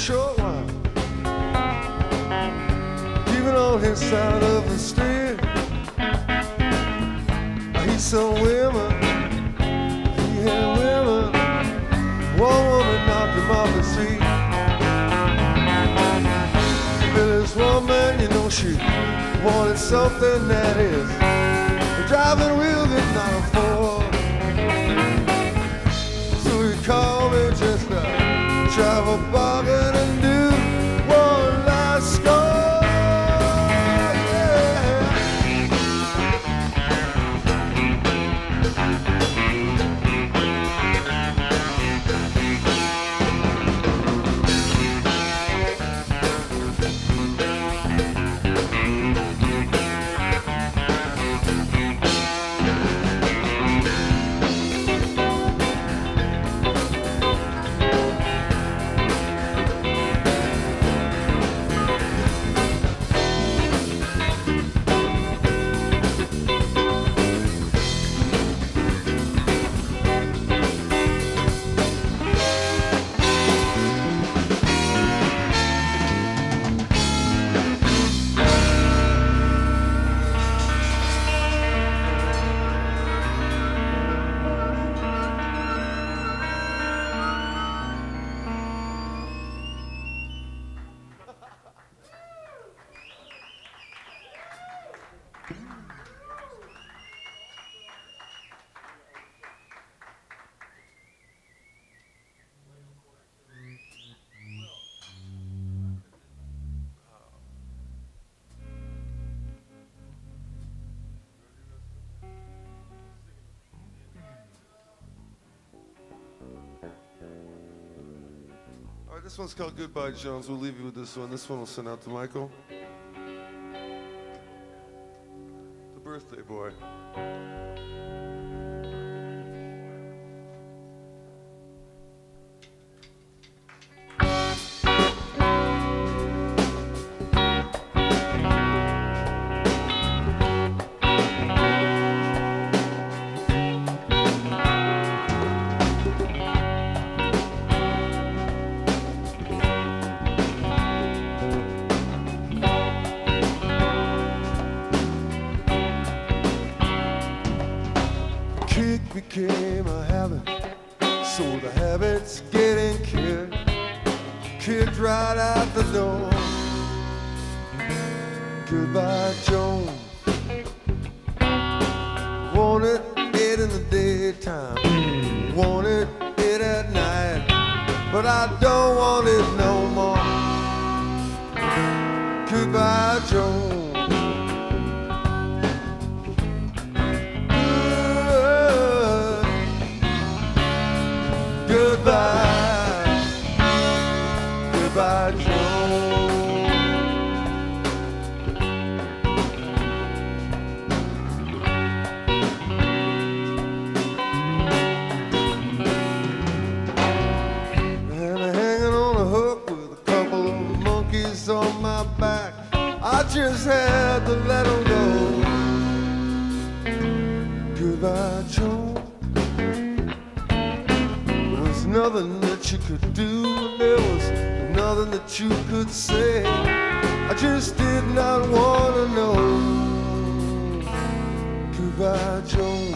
short while, even on his side of the street. He's some women, he had women. One woman knocked him off his feet. But this woman, you know, she wanted something that is driving wheel could not afford. So he called me just to travel, bargain, and do one last score. This one's called Goodbye Jones. We'll leave you with this one. This one will send out to Michael, the birthday boy. Became a habit, so the habit's getting kicked right out the door. Goodbye, Jones. Wanted it in the daytime, wanted it at night, but I don't want it no more. Goodbye, Jones. Goodbye, goodbye, Joe. And I'm hanging on a hook with a couple of monkeys on my back. I just had to let them go. Goodbye, Joe. Nothing that you could do, there was nothing that you could say. I just did not want to know. Goodbye, Joan.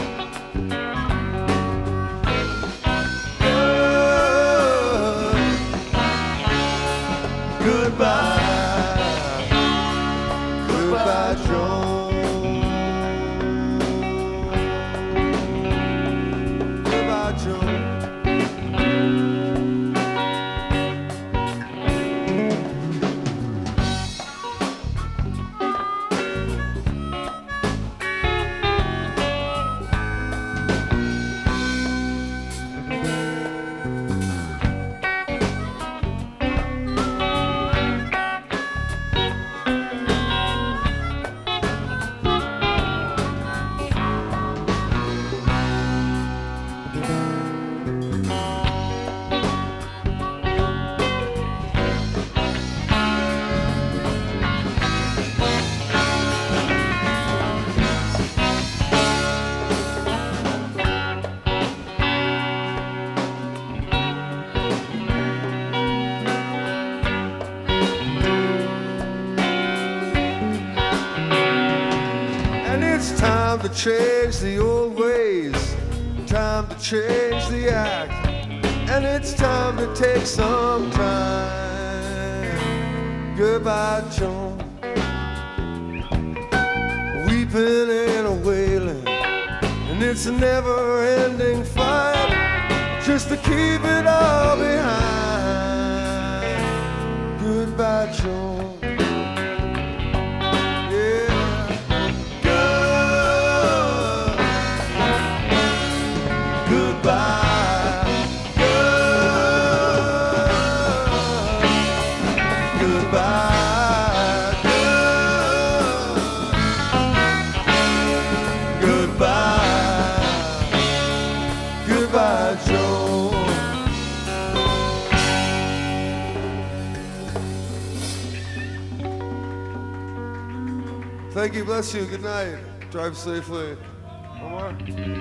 Goodbye, goodbye, Joan. Goodbye, Joan. change the old ways, time to change the act, and it's time to take some time. Goodbye, Joan. Weeping and a wailing, and it's a never-ending fight just to keep it all behind. Goodbye, Joan. Thank you, bless you, good night. Drive safely. One more.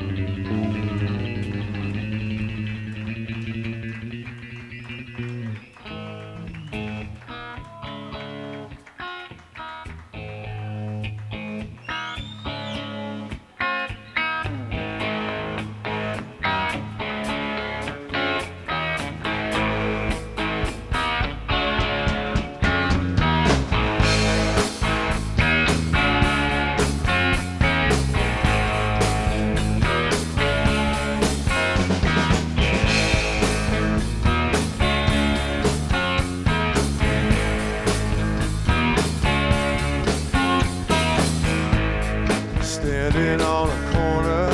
Standing on a corner,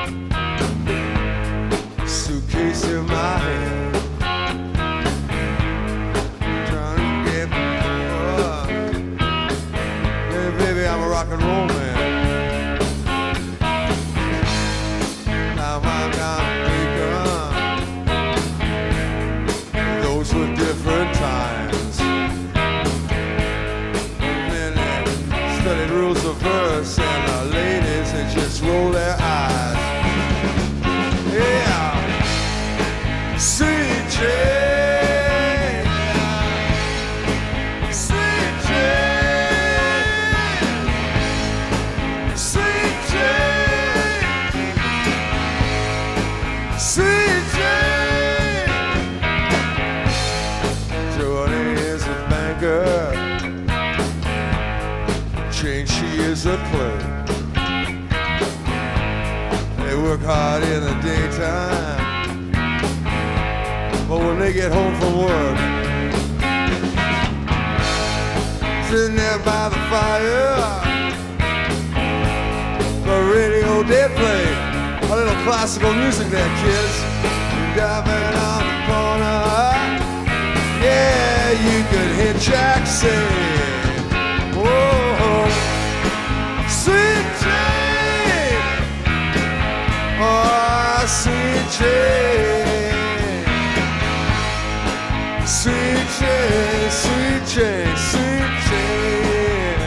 suitcase in my hand, trying to get up. Hey baby, I'm a rock and roll man. Now I'm gonna wake up. Those were different times. Men that studied rules of verse, and ladies that just roll their eyes. Yeah, CJ, CJ, CJ, CJ. Jody is a banker, Jane, she is a clerk. They work hard in the daytime, but when they get home from work, sitting there by the fire, the radio did play a little classical music there, kids. Diving on the corner, yeah, you could hear Jack say, whoa, sweet Jane. Oh, sweet Jane, sweet Jane, sweet Jane, sweet Jane.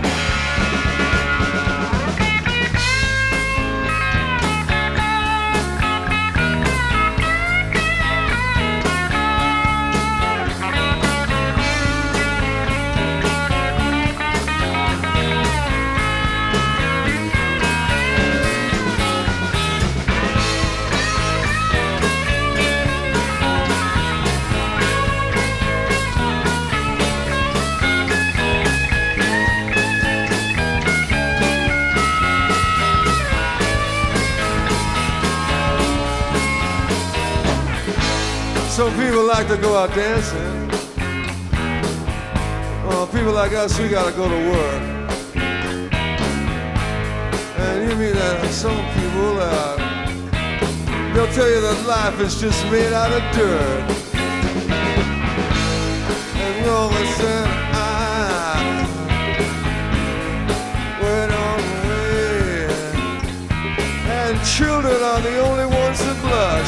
Some people like to go out dancing. Well, people like us, we gotta go to work. And you mean that some people, they'll tell you that life is just made out of dirt. And you'll listen, wait on the way. And children are the only ones that blood.